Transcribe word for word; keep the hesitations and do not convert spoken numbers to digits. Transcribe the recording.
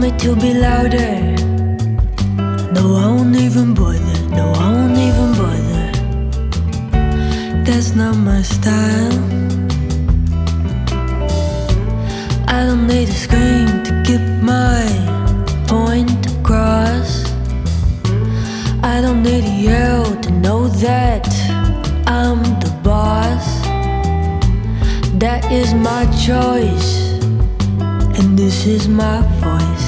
it to be louder. No, I won't even bother. No, I won't even bother. That's not my style. I don't need a scream to get my point across. I don't need a yell to know that I'm the boss. That is my choice, and this is my voice.